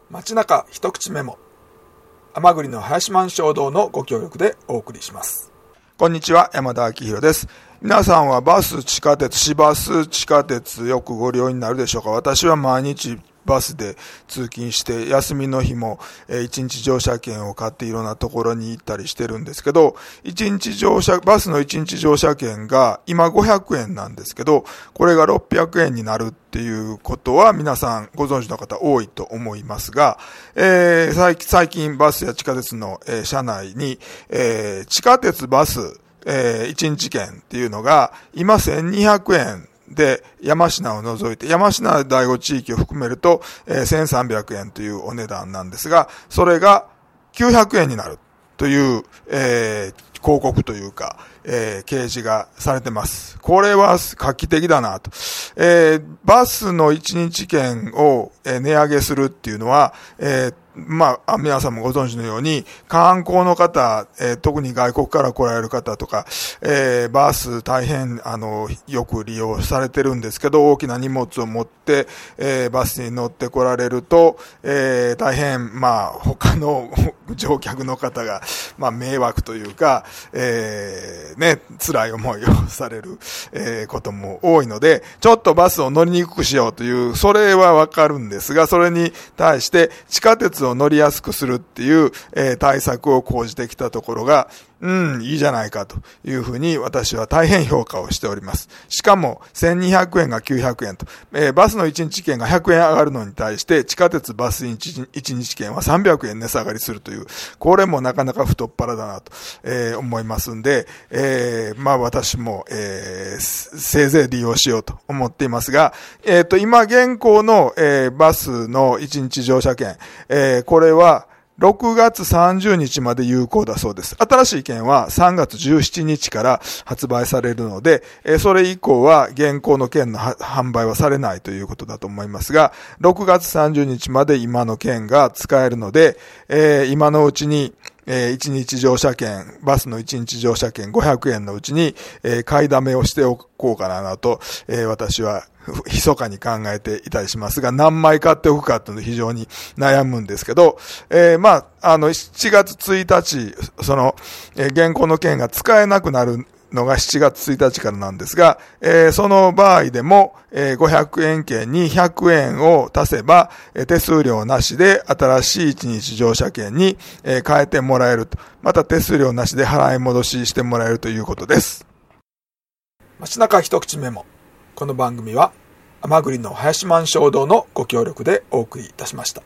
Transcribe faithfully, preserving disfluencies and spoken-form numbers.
街中一口メモ、甘栗の林満衝動のご協力でお送りします。こんにちは、山田明宏です。皆さんはバス、地下鉄、市バス、地下鉄よくご利用になるでしょうか。私は毎日バスで通勤して、休みの日も一日乗車券を買っていろんなところに行ったりしてるんですけど、一日乗車、バスの一日乗車券が今ごひゃくえんなんですけど、これがろっぴゃくえんになるっていうことは皆さんご存知の方多いと思いますが、えー、最近バスや地下鉄の、えー、車内に、えー、地下鉄バス、えー、一日券っていうのが今せんにひゃくえんで、山科を除いて、山科第五地域を含めると、えー、せんさんびゃくえんというお値段なんですが、それがきゅうひゃくえんになるという、えー、広告というか、えー、掲示がされてます。これは画期的だなと。えー、バスの一日券を、えー、値上げするっていうのは、えーまあ、皆さんもご存知のように、観光の方、えー、特に外国から来られる方とか、えー、バス大変、あの、よく利用されてるんですけど、大きな荷物を持って、えー、バスに乗って来られると、えー、大変、まあ、他の乗客の方が、まあ、迷惑というか、えー、ね、辛い思いをされる、えー、ことも多いので、ちょっとバスを乗りにくくしようという、それはわかるんですが、それに対して、地下鉄を乗りやすくするっていう、えー、対策を講じてきたところが、うん、いいじゃないかというふうに私は大変評価をしております。しかもせんにひゃくえんがきゅうひゃくえんと、えー、バスのいちにち券がひゃくえん上がるのに対して地下鉄バスいちにち券はさんびゃくえん値下がりするという、これもなかなか太っ腹だなと、えー、思いますんで、えー、まあ私も、えー、せいぜい利用しようと思っていますが、えっと今現行の、えー、バスのいちにち乗車券、えー、これはろくがつさんじゅうにちまで有効だそうです。新しい券はさんがつじゅうしちにちから発売されるので、それ以降は現行の券の販売はされないということだと思いますが、ろくがつさんじゅうにちまで今の券が使えるので、えー、今のうちにえー、一日乗車券、バスの一日乗車券ごひゃくえんのうちに、えー、買いだめをしておこうかなと、えー、私は密かに考えていたりしますが、何枚買っておくかというの非常に悩むんですけど、えー、まあ、あの、しちがつついたち、その、えー、現行の券が使えなくなるのがしちがつついたちからなんですが、えー、その場合でも、えー、ごひゃくえん券にひゃくえんを足せば、えー、手数料なしで新しいいちにち乗車券に、えー、変えてもらえると。また手数料なしで払い戻ししてもらえるということです。街中一口メモ。この番組は甘栗の林満衝動のご協力でお送りいたしました。